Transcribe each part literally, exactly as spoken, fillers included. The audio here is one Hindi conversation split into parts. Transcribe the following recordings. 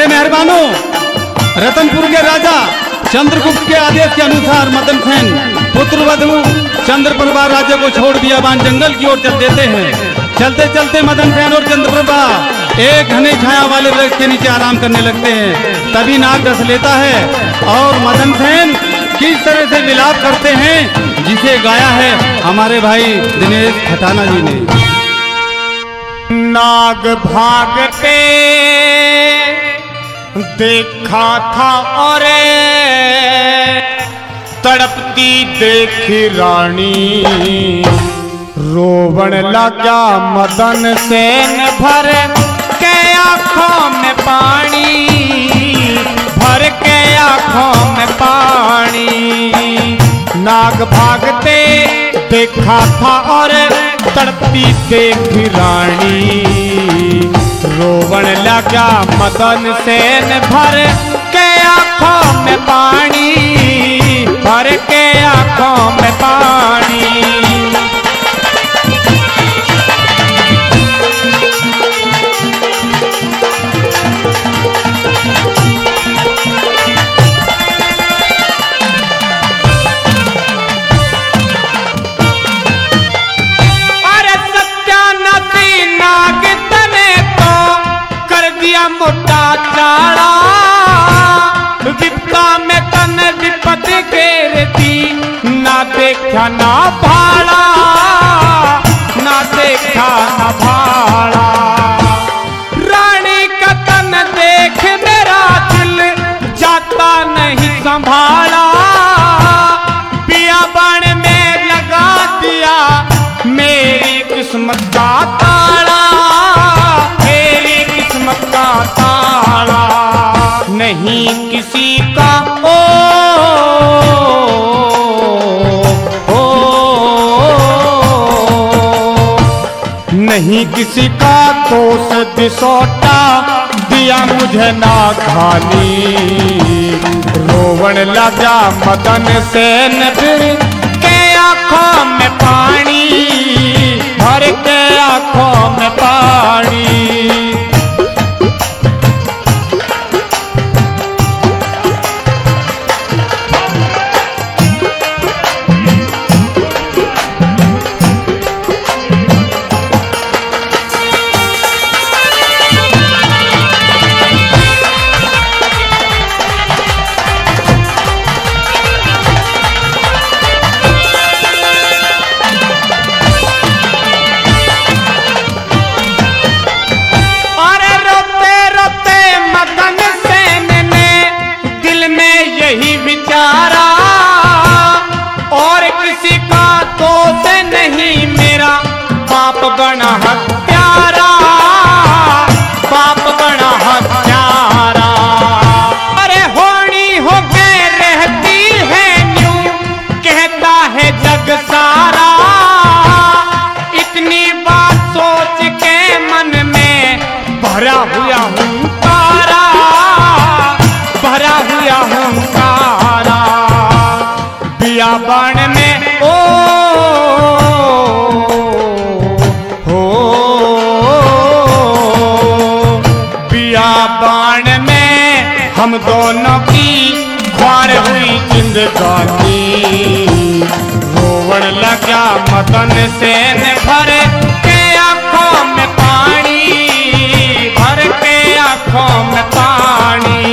बड़े मेहरबानों, रतनपुर के राजा चंद्रगुप्त के आदेश के अनुसार मदन सेन पुत्र वधु चंद्रप्रभा राज्य को छोड़ दिया बान जंगल की ओर चल देते हैं। चलते चलते मदन सेन और चंद्रप्रभा एक घने छाया वाले वृक्ष के नीचे आराम करने लगते हैं। तभी नाग डस लेता है और मदन सेन किस तरह से विलाप करते हैं, जिसे गाया है हमारे भाई दिनेश खटाना जी ने। नाग भागते देखा था और तड़पती देखी रानी, रोवण लगा मदन सेन भर के आंखों में पानी, भर के आंखों में पानी। नाग भागते देखा था और तड़पती देखी रानी, रोवण लगा मदन सेन भर के आंखों में पानी, भर के आंखों में पानी। मोटा चाड़ा विपदा में तन विपद घेरती, ना देखा ना भाड़ा, ना देखा ना भाड़ा। रानी का तन देख मेरा दिल जाता नहीं संभाला, बियाबान में लगा दिया मेरी किस्मत का ताला, मेरी किस्मत का ताला। नहीं किसी का ओ, ओ, नहीं किसी का दोष दिसोटा दिया मुझे ना खानी, रोवण लगा मदन सेन फिर के आंखों में पानी, भर के आंखों में पानी। बाप बना हत्यारा, बाप बना हत्यारा। अरे होनी हो के रहती है न्यू, कहता है जग सारा। इतनी बात सोच के मन में भरा हुआ हुंकारा, भरा हुआ हुंकारा। बियाबान में ओ बाण में हम दोनों की ख्वार हुई जिंदगानी, रोवण लगा मदन सेन भर के आंखों में पानी, भर के आंखों में पानी।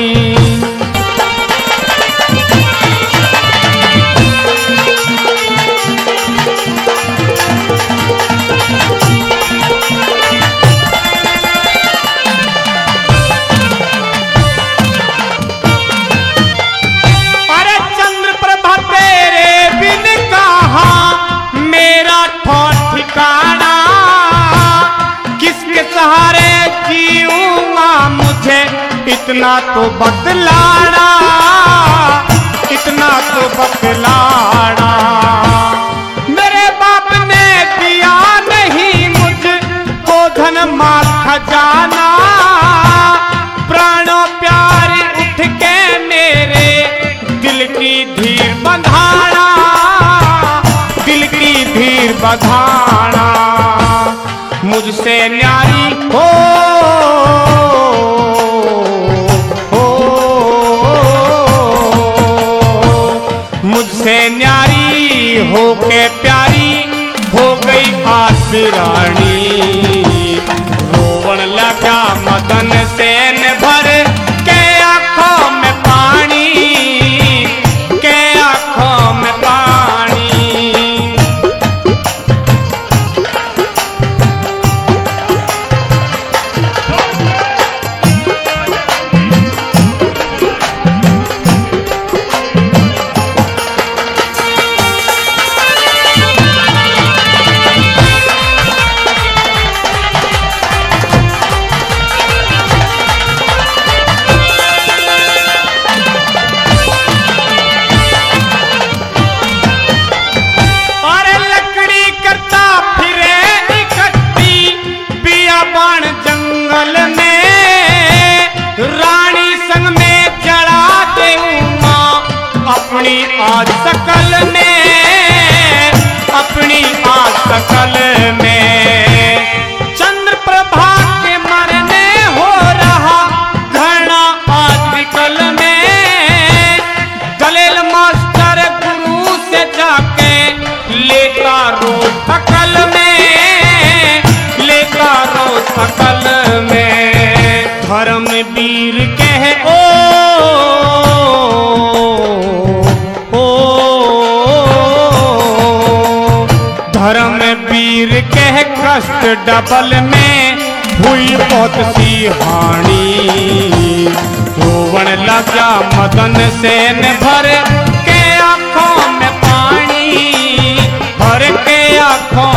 इतना तो बतलाना, इतना तो बतलाना। मेरे बाप ने दिया नहीं मुझको धन माल खजाना, प्राणों प्यार उठ के मेरे दिल की धीर बंधाना, दिल की धीर बंधाना। मुझसे न्यारी हो की हो गई आसरानी। रोवण लगा मदन सेन भर के आंखों में पानी, के आंखों में पानी। अपनी आज सकल में, अपनी आज सकल में चंद्र प्रभा के मरने हो रहा घृणा आजकल में। दलेल मास्टर गुरु से जाके लेता रो सकल में, लेता रो सकल में। धर्म वीर कह ओ धर्म वीर कह कष्ट डबल में हुई बहुत सी हानि। रोवण लगा मदन सेन भर के आंखों में पानी, भर के आंखों